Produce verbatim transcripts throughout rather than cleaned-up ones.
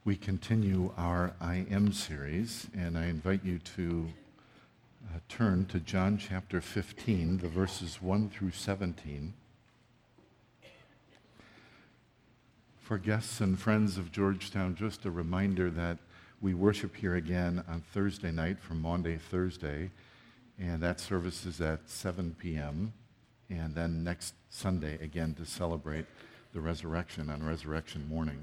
We continue our I Am series, and I invite you to uh, turn to John chapter fifteen, the verses one through seventeen. For guests and friends of Georgetown, just a reminder that we worship here again on Thursday night from Maundy Thursday, and that service is at seven p.m., and then next Sunday again to celebrate the resurrection on Resurrection Morning.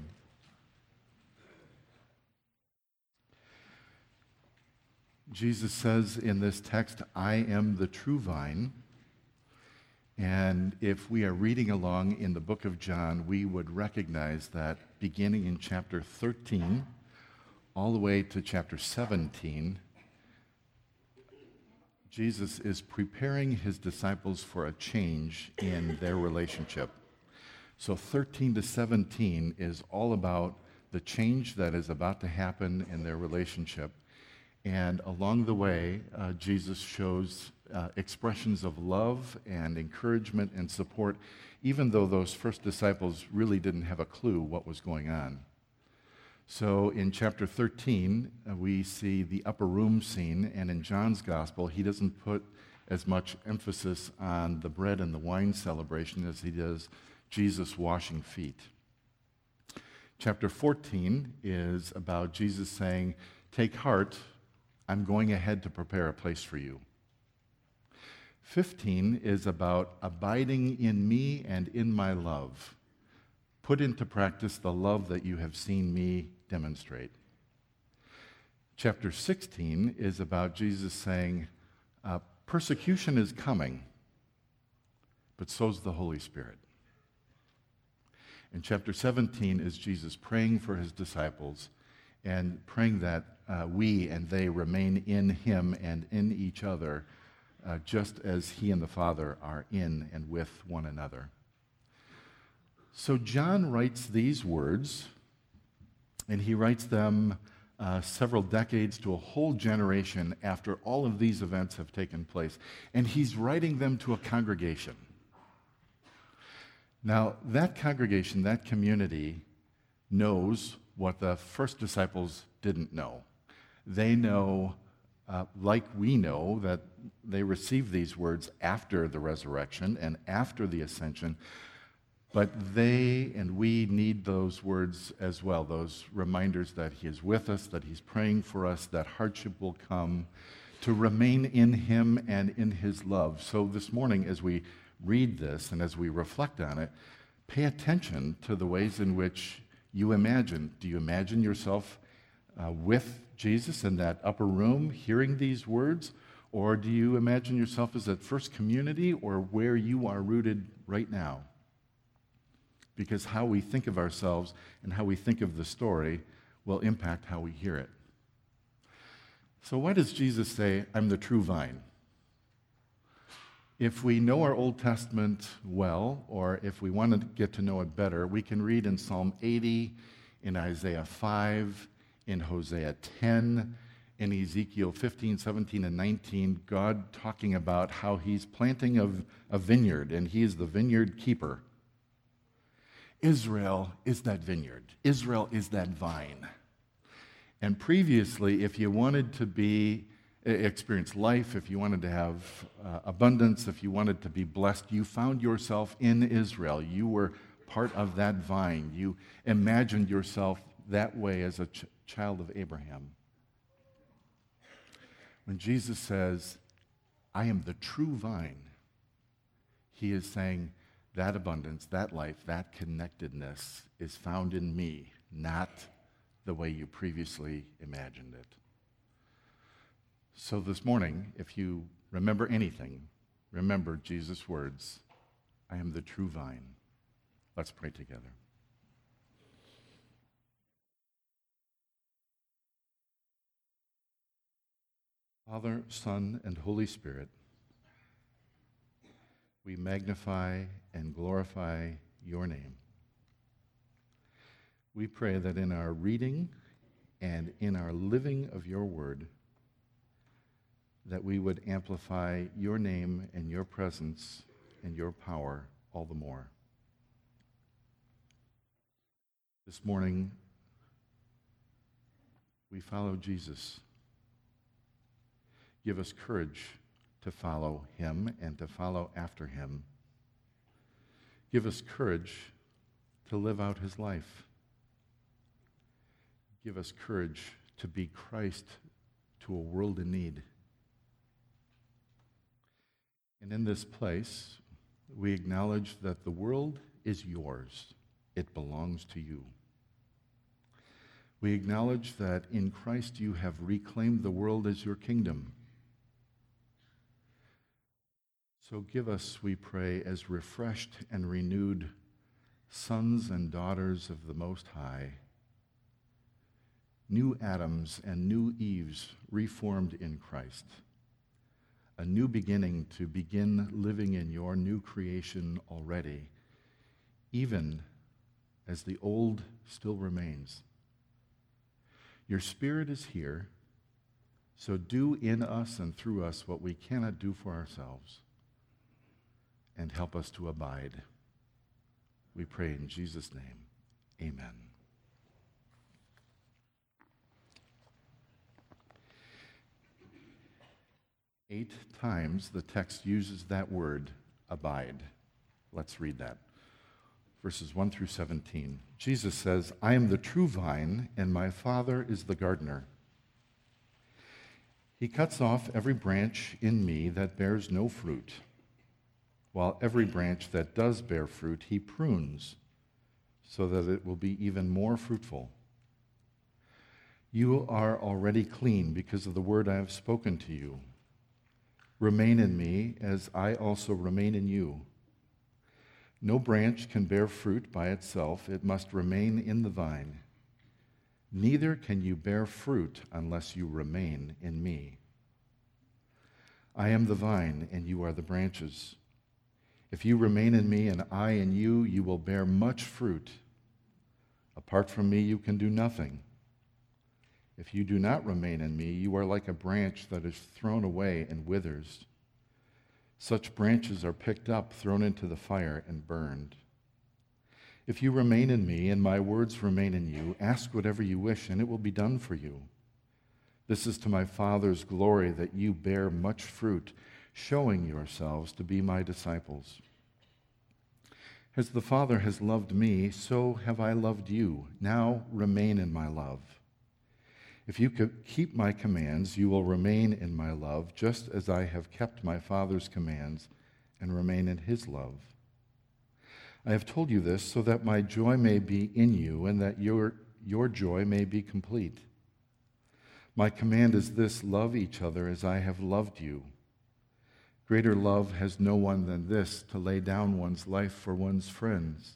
Jesus says in this text, I am the true vine. And if we are reading along in the book of John, we would recognize that beginning in chapter thirteen, all the way to chapter seventeen, Jesus is preparing his disciples for a change in their relationship. So thirteen to seventeen is all about the change that is about to happen in their relationship. And along the way, uh, Jesus shows uh, expressions of love and encouragement and support, even though those first disciples really didn't have a clue what was going on. So in chapter thirteen, uh, we see the upper room scene, and in John's gospel, he doesn't put as much emphasis on the bread and the wine celebration as he does Jesus washing feet. Chapter fourteen is about Jesus saying, "Take heart, I'm going ahead to prepare a place for you." fifteen is about abiding in me and in my love. Put into practice the love that you have seen me demonstrate. Chapter sixteen is about Jesus saying, uh, persecution is coming, but so's the Holy Spirit. And chapter seventeen is Jesus praying for his disciples and praying that uh, we and they remain in him and in each other, uh, just as he and the Father are in and with one another. So John writes these words, and he writes them uh, several decades to a whole generation after all of these events have taken place. And he's writing them to a congregation. Now, that congregation, that community, knows what the first disciples didn't know. They know, uh, like we know, that they received these words after the resurrection and after the ascension, but they and we need those words as well, those reminders that he is with us, that he's praying for us, that hardship will come, to remain in him and in his love. So this morning, as we read this and as we reflect on it, pay attention to the ways in which you imagine. Do you imagine yourself uh, with Jesus in that upper room hearing these words? Or do you imagine yourself as at First Community or where you are rooted right now? Because how we think of ourselves and how we think of the story will impact how we hear it. So why does Jesus say, I'm the true vine? If we know our Old Testament well, or if we want to get to know it better, we can read in Psalm eighty, in Isaiah five, in Hosea ten, in Ezekiel fifteen, seventeen, and nineteen, God talking about how he's planting a, a vineyard, and he is the vineyard keeper. Israel is that vineyard. Israel is that vine. And previously, if you wanted to be experience life, if you wanted to have uh, abundance, if you wanted to be blessed, you found yourself in Israel. You were part of that vine. You imagined yourself that way as a ch- child of Abraham. When Jesus says, I am the true vine, he is saying that abundance, that life, that connectedness is found in me, not the way you previously imagined it. So this morning, if you remember anything, remember Jesus' words, I am the true vine. Let's pray together. Father, Son, and Holy Spirit, we magnify and glorify your name. We pray that in our reading and in our living of your word, that we would amplify your name and your presence and your power all the more. This morning, we follow Jesus. Give us courage to follow him and to follow after him. Give us courage to live out his life. Give us courage to be Christ to a world in need. And in this place, we acknowledge that the world is yours. It belongs to you. We acknowledge that in Christ you have reclaimed the world as your kingdom. So give us, we pray, as refreshed and renewed sons and daughters of the Most High, new Adams and new Eves reformed in Christ, a new beginning to begin living in your new creation already, even as the old still remains. Your Spirit is here, so do in us and through us what we cannot do for ourselves, and help us to abide. We pray in Jesus' name. Amen. Eight times the text uses that word, abide. Let's read that. Verses one through seventeen. Jesus says, I am the true vine, and my Father is the gardener. He cuts off every branch in me that bears no fruit, while every branch that does bear fruit he prunes, so that it will be even more fruitful. You are already clean because of the word I have spoken to you. Remain in me, as I also remain in you. No branch can bear fruit by itself. It must remain in the vine. Neither can you bear fruit unless you remain in me. I am the vine, and you are the branches. If you remain in me and I in you, you will bear much fruit. Apart from me, you can do nothing. If you do not remain in me, you are like a branch that is thrown away and withers. Such branches are picked up, thrown into the fire, and burned. If you remain in me and my words remain in you, ask whatever you wish, and it will be done for you. This is to my Father's glory that you bear much fruit, showing yourselves to be my disciples. As the Father has loved me, so have I loved you. Now remain in my love. If you keep my commands, you will remain in my love, just as I have kept my Father's commands and remain in his love. I have told you this so that my joy may be in you and that your, your joy may be complete. My command is this: love each other as I have loved you. Greater love has no one than this, to lay down one's life for one's friends.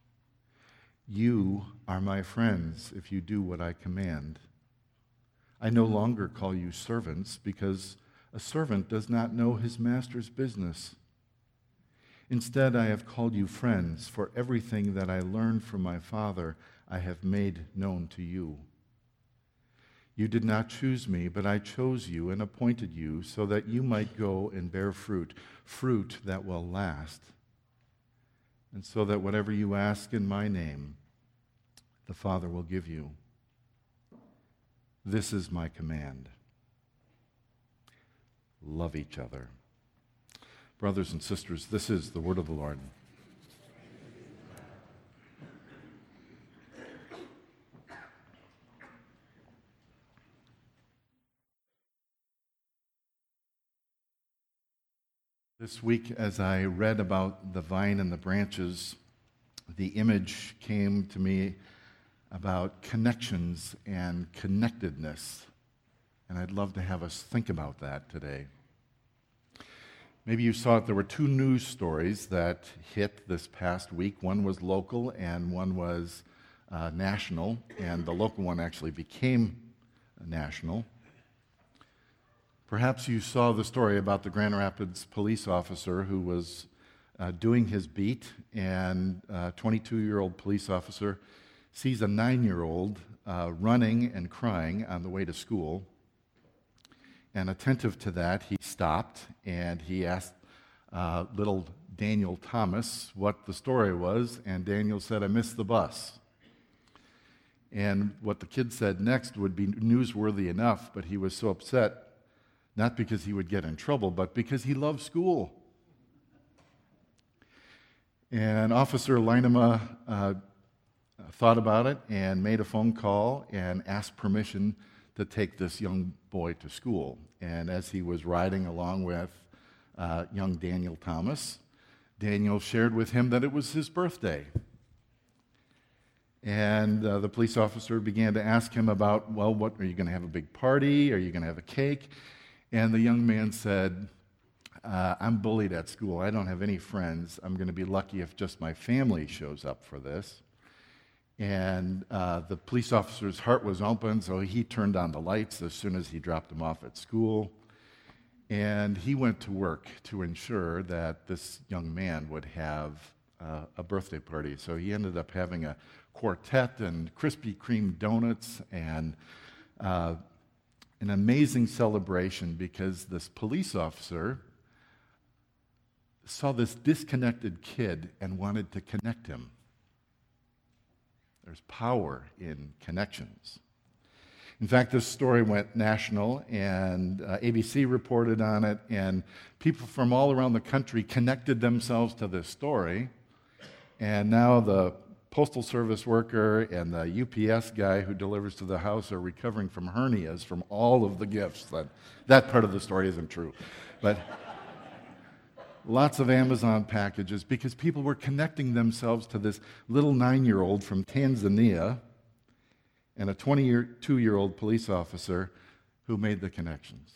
You are my friends if you do what I command. I no longer call you servants, because a servant does not know his master's business. Instead, I have called you friends, for everything that I learned from my Father I have made known to you. You did not choose me, but I chose you and appointed you so that you might go and bear fruit, fruit that will last, and so that whatever you ask in my name, the Father will give you. This is my command. Love each other. Brothers and sisters, this is the word of the Lord. This week, as I read about the vine and the branches, the image came to me about connections and connectedness. And I'd love to have us think about that today. Maybe you saw it, there were two news stories that hit this past week. One was local and one was uh, national, and the local one actually became national. Perhaps you saw the story about the Grand Rapids police officer who was uh, doing his beat, and a twenty-two-year-old police officer sees a nine-year-old uh, running and crying on the way to school. And attentive to that, he stopped and he asked uh, little Daniel Thomas what the story was, and Daniel said, "I missed the bus." And what the kid said next would be newsworthy enough, but he was so upset, not because he would get in trouble, but because he loved school. And Officer Leinema uh, thought about it and made a phone call and asked permission to take this young boy to school. And as he was riding along with uh, young Daniel Thomas, Daniel shared with him that it was his birthday. And uh, the police officer began to ask him about, well, what, are you going to have a big party? Are you going to have a cake? And the young man said, uh, I'm bullied at school. I don't have any friends. I'm going to be lucky if just my family shows up for this. And uh, the police officer's heart was open, so he turned on the lights as soon as he dropped him off at school. And he went to work to ensure that this young man would have uh, a birthday party. So he ended up having a quartet and Krispy Kreme donuts and uh, an amazing celebration because this police officer saw this disconnected kid and wanted to connect him. There's power in connections. In fact, this story went national, and uh, A B C reported on it, and people from all around the country connected themselves to this story. And now the Postal Service worker and the U P S guy who delivers to the house are recovering from hernias from all of the gifts. That, that part of the story isn't true. But lots of Amazon packages because people were connecting themselves to this little nine-year-old from Tanzania and a twenty-two-year-old police officer who made the connections.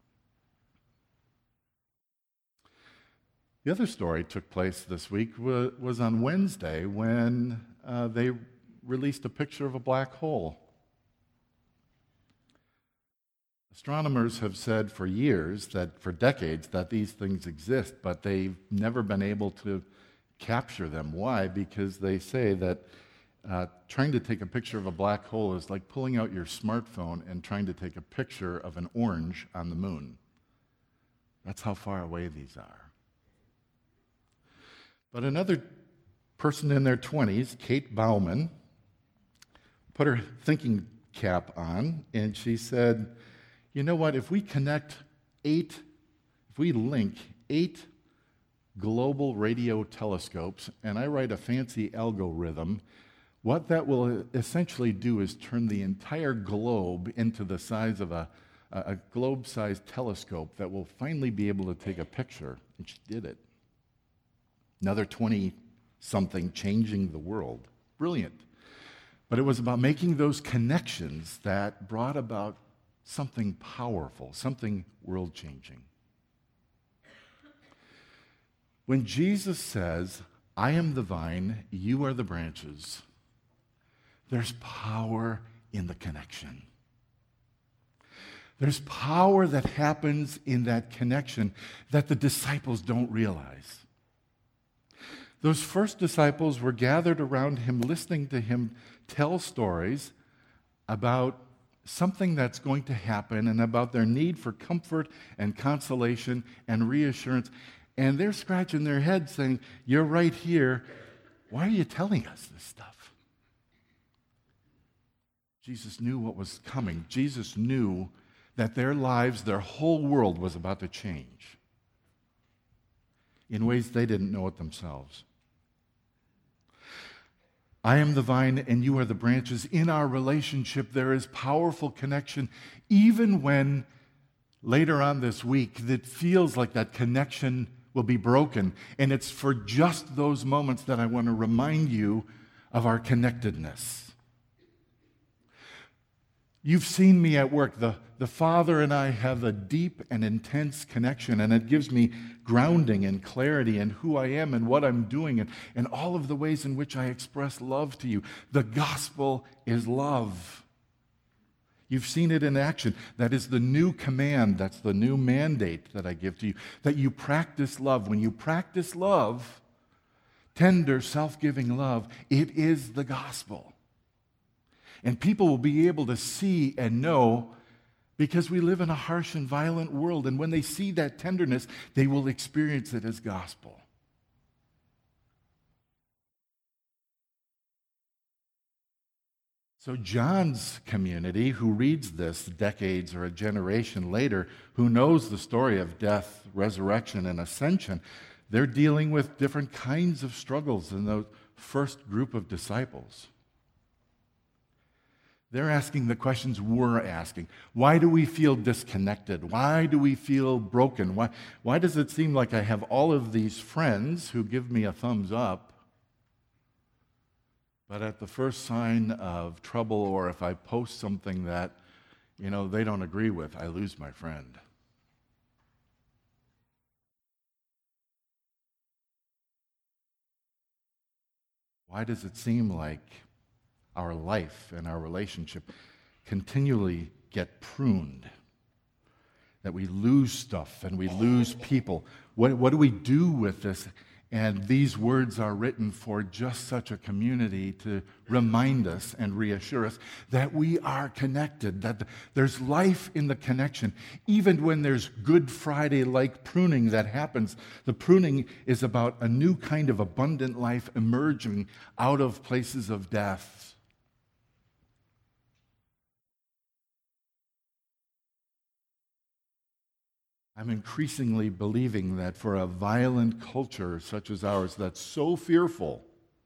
The other story took place this week was on Wednesday when uh, they released a picture of a black hole. Astronomers have said for years, that for decades, that these things exist, but they've never been able to capture them. Why? Because they say that uh, trying to take a picture of a black hole is like pulling out your smartphone and trying to take a picture of an orange on the moon. That's how far away these are. But another person in their twenties, Kate Bauman, put her thinking cap on, and she said, you know what, if we connect eight, if we link eight global radio telescopes, and I write a fancy algorithm, what that will essentially do is turn the entire globe into the size of a, a globe-sized telescope that will finally be able to take a picture. And she did it. Another twenty-something changing the world. Brilliant. But it was about making those connections that brought about something powerful, something world-changing. When Jesus says, I am the vine, you are the branches, there's power in the connection. There's power that happens in that connection that the disciples don't realize. Those first disciples were gathered around him, listening to him tell stories about something that's going to happen and about their need for comfort and consolation and reassurance. And they're scratching their heads saying, you're right here. Why are you telling us this stuff? Jesus knew what was coming. Jesus knew that their lives, their whole world was about to change in ways they didn't know it themselves. I am the vine and you are the branches. In our relationship, there is powerful connection, even when later on this week it feels like that connection will be broken. And it's for just those moments that I want to remind you of our connectedness. You've seen me at work. The, the Father and I have a deep and intense connection, and it gives me grounding and clarity in who I am and what I'm doing and, and all of the ways in which I express love to you. The gospel is love. You've seen it in action. That is the new command. That's the new mandate that I give to you, that you practice love. When you practice love, tender, self-giving love, it is the gospel. And people will be able to see and know, because we live in a harsh and violent world. And when they see that tenderness, they will experience it as gospel. So John's community, who reads this decades or a generation later, who knows the story of death, resurrection, and ascension, they're dealing with different kinds of struggles than the first group of disciples. They're asking the questions we're asking. Why do we feel disconnected? Why do we feel broken? Why, why does it seem like I have all of these friends who give me a thumbs up, but at the first sign of trouble, or if I post something that, you know, they don't agree with, I lose my friend? Why does it seem like our life and our relationship continually get pruned? That we lose stuff and we lose people. What, what do we do with this? And these words are written for just such a community to remind us and reassure us that we are connected, that there's life in the connection. Even when there's Good Friday-like pruning that happens, the pruning is about a new kind of abundant life emerging out of places of death. I'm increasingly believing that for a violent culture such as ours that's so fearful,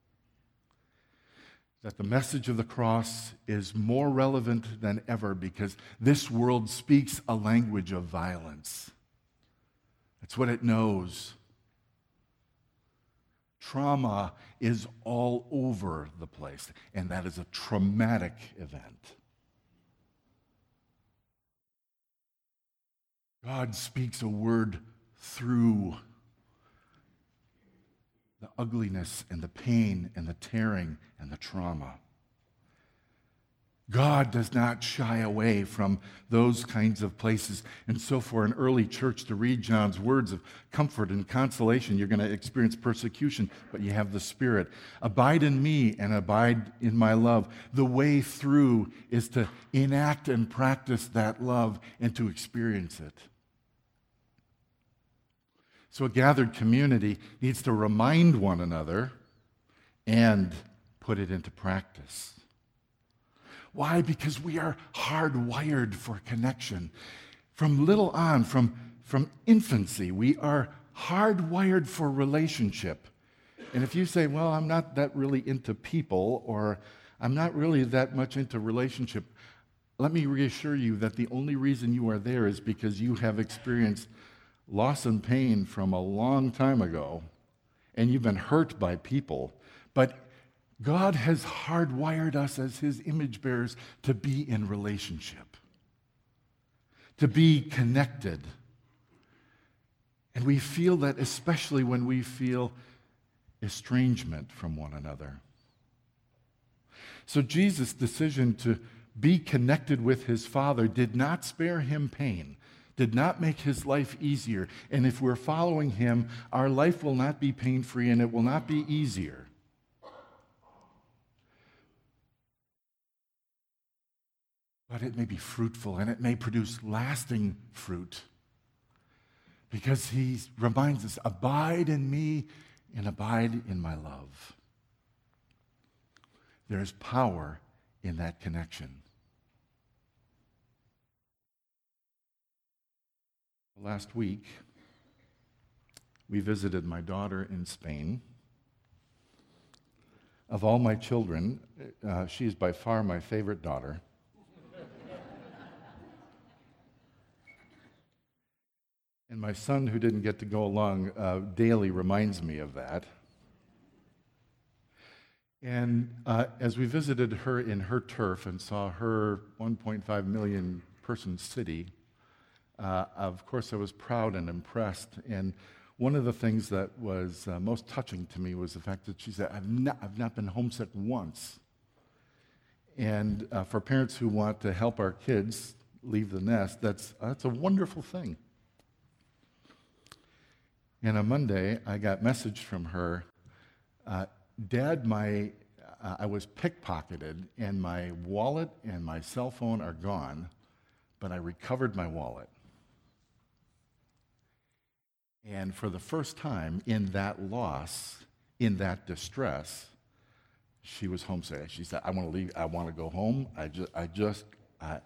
that the message of the cross is more relevant than ever, because this world speaks a language of violence. That's what it knows. Trauma is all over the place, and that is a traumatic event. God speaks a word through the ugliness and the pain and the tearing and the trauma. God does not shy away from those kinds of places. And so for an early church to read John's words of comfort and consolation, you're going to experience persecution, but you have the Spirit. Abide in me and abide in my love. The way through is to enact and practice that love and to experience it. So a gathered community needs to remind one another and put it into practice. Why? Because we are hardwired for connection. From little on, from, from infancy, we are hardwired for relationship. And if you say, well, I'm not that really into people, or I'm not really that much into relationship, let me reassure you that the only reason you are there is because you have experienced loss and pain from a long time ago, and you've been hurt by people. But God has hardwired us as his image bearers to be in relationship, to be connected. And we feel that especially when we feel estrangement from one another. So Jesus' decision to be connected with his Father did not spare him pain, did not make his life easier. And if we're following him, our life will not be pain-free and it will not be easier. But it may be fruitful and it may produce lasting fruit, because he reminds us, abide in me and abide in my love. There is power in that connection. Last week, we visited my daughter in Spain. Of all my children, uh, she is by far my favorite daughter. And my son, who didn't get to go along, uh, daily reminds me of that. And uh, as we visited her in her turf and saw her one point five million person city, Uh, of course, I was proud and impressed. And one of the things that was uh, most touching to me was the fact that she said, I've not, I've not been homesick once. And uh, for parents who want to help our kids leave the nest, that's, that's a wonderful thing. And on Monday, I got a message from her, uh, Dad, my, uh, I was pickpocketed, and my wallet and my cell phone are gone, but I recovered my wallet. And for the first time in that loss, in that distress, she was homesick. She said, I want to leave. I want to go home. I just, I just, I.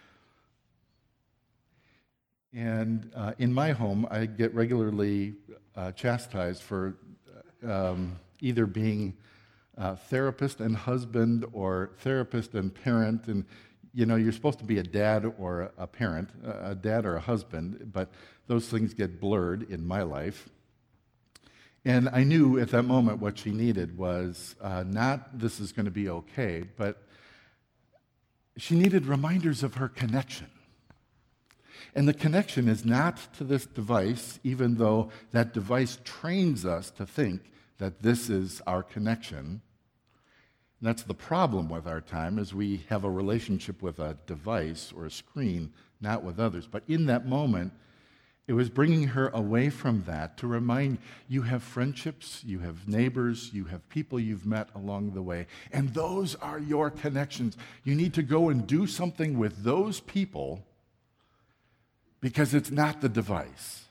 And uh, in my home, I get regularly uh, chastised for um, either being uh, therapist and husband or therapist and parent. And, you know, you're supposed to be a dad or a parent, a dad or a husband, but those things get blurred in my life. And I knew at that moment what she needed was uh, not this is going to be okay, but she needed reminders of her connection. And the connection is not to this device, even though that device trains us to think that this is our connection. And that's the problem with our time, is we have a relationship with a device or a screen, not with others. But in that moment, it was bringing her away from that to remind you have friendships, you have neighbors, you have people you've met along the way, and those are your connections. You need to go and do something with those people because it's not the device.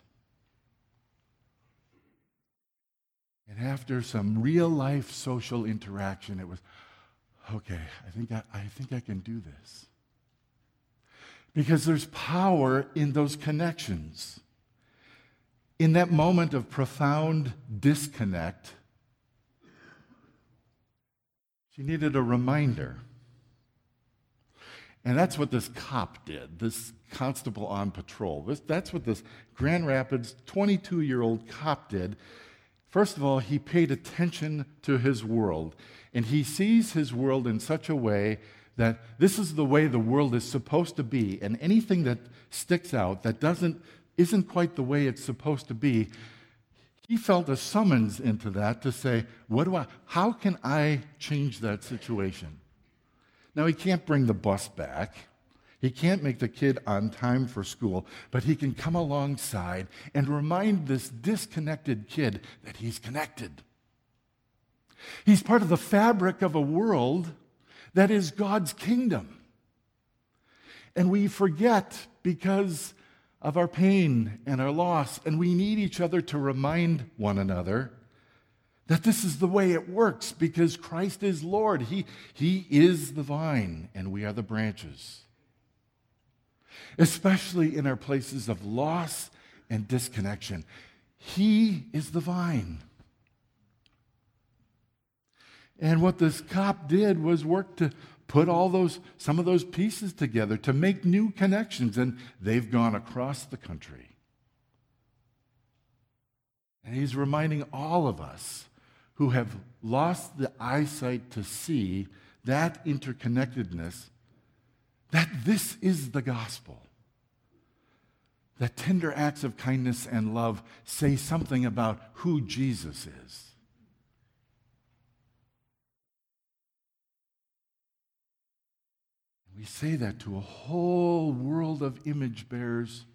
And after some real-life social interaction, it was, okay, I think I, I think I can do this. Because there's power in those connections. In that moment of profound disconnect, she needed a reminder. And that's what this cop did, this constable on patrol. This, that's what this Grand Rapids twenty-two-year-old cop did. First of all, he paid attention to his world. And he sees his world in such a way that this is the way the world is supposed to be, and anything that sticks out that doesn't isn't quite the way it's supposed to be, he felt a summons into that to say, what do I how can I change that situation? Now, he can't bring the bus back. He can't make the kid on time for school, but he can come alongside and remind this disconnected kid that he's connected. He's part of the fabric of a world that is God's kingdom. And we forget because of our pain and our loss, and we need each other to remind one another that this is the way it works because Christ is Lord. He, he is the vine, and we are the branches. Especially in our places of loss and disconnection. He is the vine. And what this cop did was work to put all those, some of those pieces together to make new connections, and they've gone across the country. And he's reminding all of us who have lost the eyesight to see that interconnectedness, that this is the gospel. That tender acts of kindness and love say something about who Jesus is. We say that to a whole world of image bearers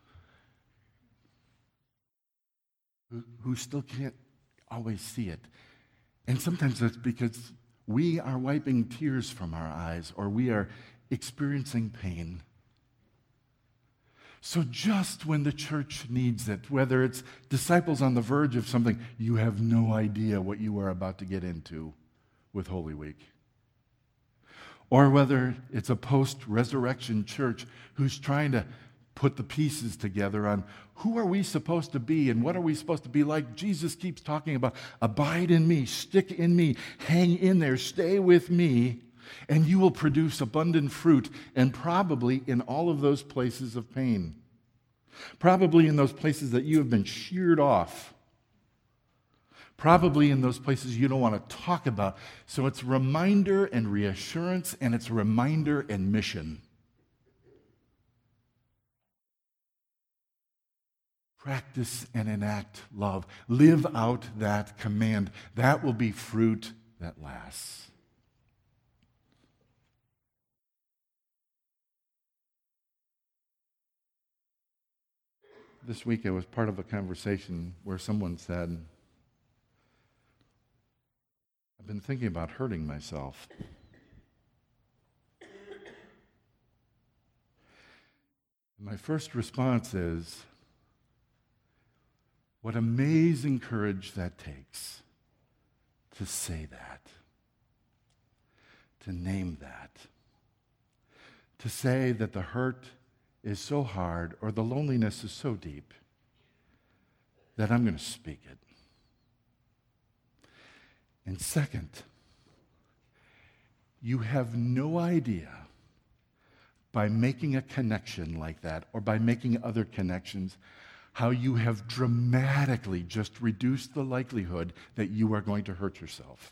who, who still can't always see it. And sometimes that's because we are wiping tears from our eyes or we are experiencing pain. So just when the church needs it, whether it's disciples on the verge of something, you have no idea what you are about to get into with Holy Week. Or whether it's a post-resurrection church who's trying to put the pieces together on who are we supposed to be and what are we supposed to be like. Jesus keeps talking about abide in me, stick in me, hang in there, stay with me, and you will produce abundant fruit, and probably in all of those places of pain. Probably in those places that you have been sheared off. Probably in those places you don't want to talk about. So it's reminder and reassurance, and it's reminder and mission. Practice and enact love. Live out that command. That will be fruit that lasts. This week I was part of a conversation where someone said, I've been thinking about hurting myself. My first response is, what amazing courage that takes to say that. to name that. To say that the hurt is so hard or the loneliness is so deep that I'm going to speak it. And second, you have no idea, by making a connection like that or by making other connections, how you have dramatically just reduced the likelihood that you are going to hurt yourself.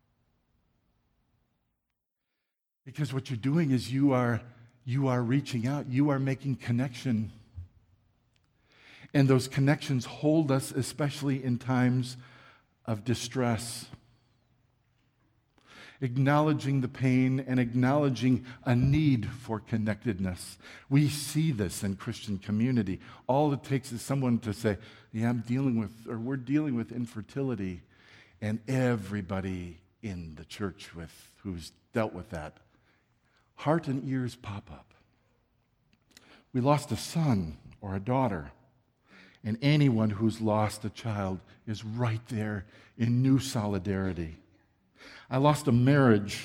Because what you're doing is you are, you are reaching out, you are making connection. And those connections hold us, especially in times of distress. Acknowledging the pain and acknowledging a need for connectedness. We see this in Christian community. All it takes is someone to say, yeah, I'm dealing with, or we're dealing with infertility, and everybody in the church with who's dealt with that, heart and ears pop up. We lost a son or a daughter, and anyone who's lost a child is right there in new solidarity. I lost a marriage.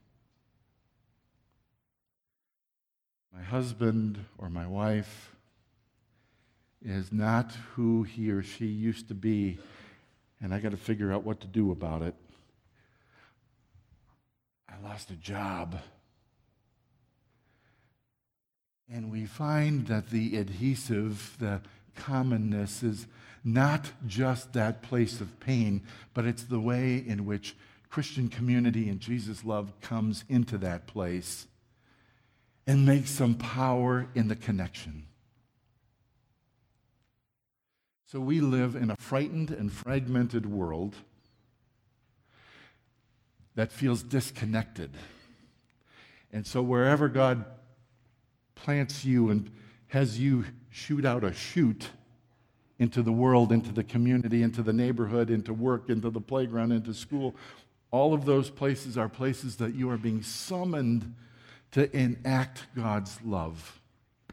My husband or my wife is not who he or she used to be, and I got to figure out what to do about it. I lost a job. And we find that the adhesive, the commonness is not just that place of pain, but it's the way in which Christian community and Jesus' love comes into that place and makes some power in the connection. So we live in a frightened and fragmented world that feels disconnected. And so wherever God plants you and has you shoot out a chute into the world, into the community, into the neighborhood, into work, into the playground, into school, all of those places are places that you are being summoned to enact God's love.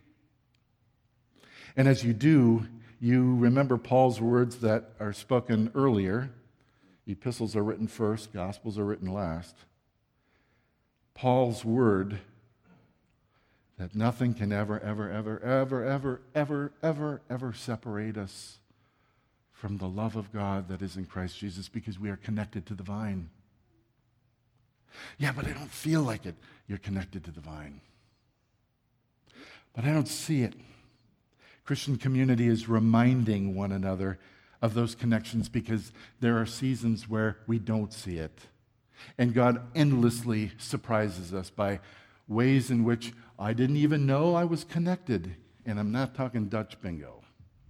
And as you do, you remember Paul's words that are spoken earlier. Epistles are written first, Gospels are written last. Paul's word that nothing can ever, ever, ever, ever, ever, ever, ever, ever separate us from the love of God that is in Christ Jesus, because we are connected to the vine. Yeah, but I don't feel like it. You're connected to the vine. But I don't see it. Christian community is reminding one another of those connections because there are seasons where we don't see it. And God endlessly surprises us by ways in which I didn't even know I was connected. And I'm not talking Dutch bingo.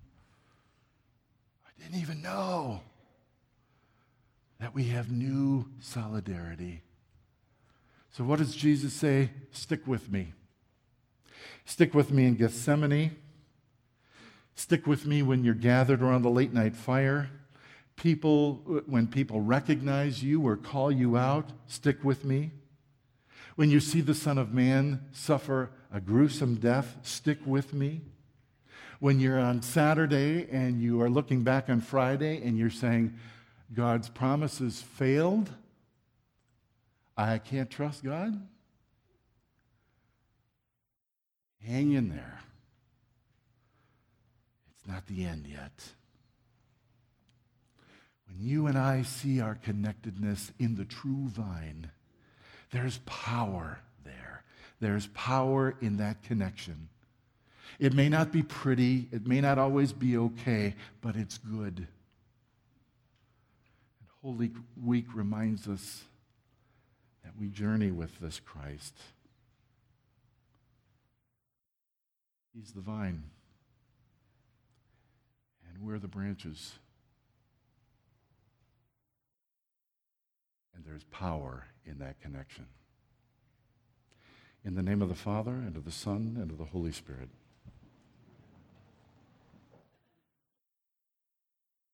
I didn't even know that we have new solidarity. So what does Jesus say? Stick with me. Stick with me in Gethsemane. Stick with me when you're gathered around the late night fire. People, when people recognize you or call you out, stick with me. When you see the Son of Man suffer a gruesome death, stick with me. When you're on Saturday and you are looking back on Friday and you're saying, God's promises failed, I can't trust God. Hang in there. It's not the end yet. When you and I see our connectedness in the true vine, there's power there. There's power in that connection. It may not be pretty, it may not always be okay, but it's good. And Holy Week reminds us that we journey with this Christ. He's the vine, and we're the branches. And there's power in that connection. In the name of the Father, and of the Son, and of the Holy Spirit.